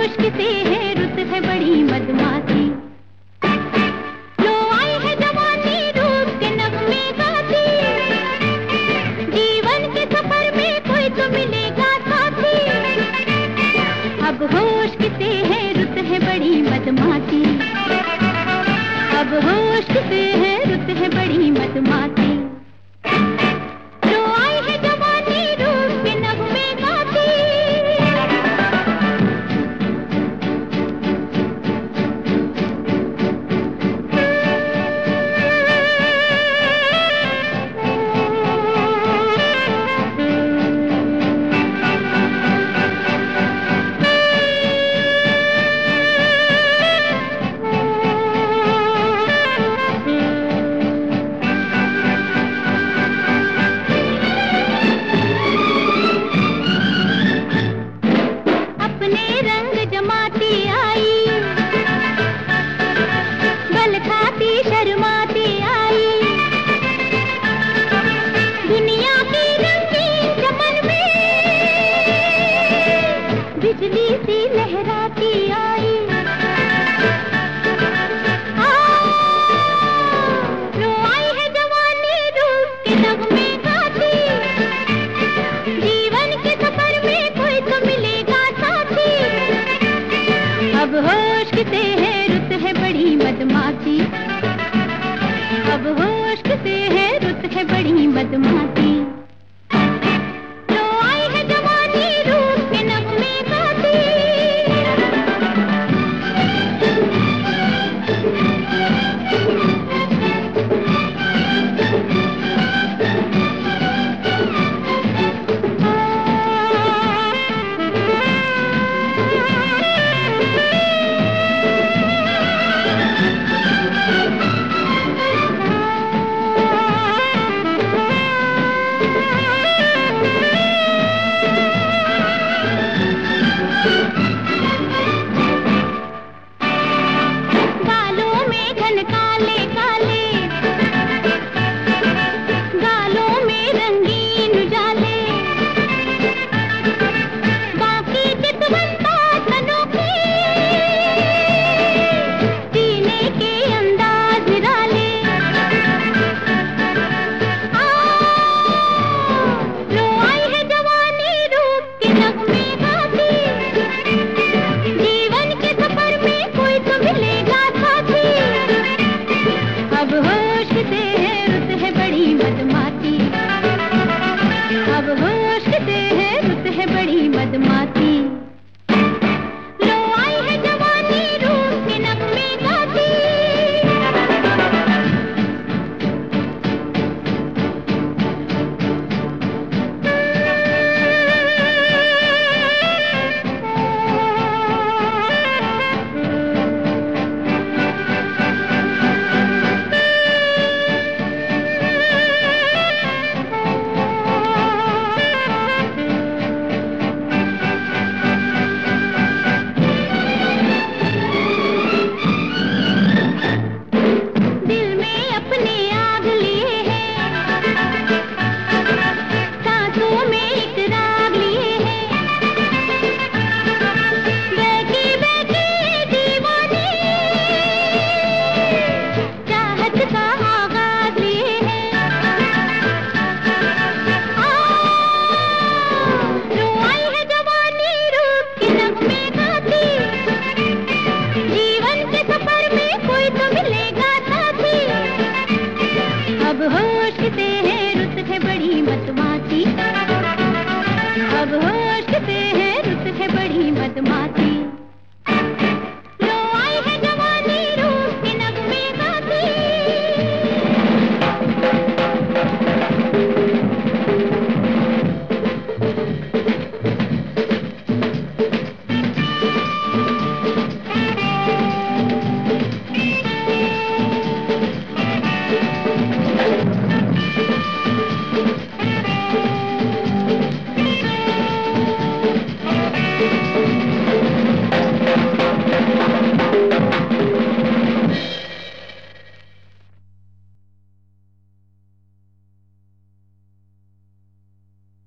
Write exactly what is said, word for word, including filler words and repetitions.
होश किसे है रुत है बड़ी मदमाती। लो आई है जवानी रूप के नगमे गाती, जीवन के सफर में कोई तो मिलेगा साथी। अब होश किसे है रुत है बड़ी मदमाती, अब होश किसे है रुत है बड़ी मदमाती। शर्माती आई दुनिया की रंगीन चमन में बिजली सी लहराती आई। लो आई है जवानी रूप के नगमे गाती, जीवन के सफर में कोई तो मिलेगा साथी। अब होश किसे है रुत है बड़ी मदमाती, अब होश किसे है रुत है बड़ी मदमाती।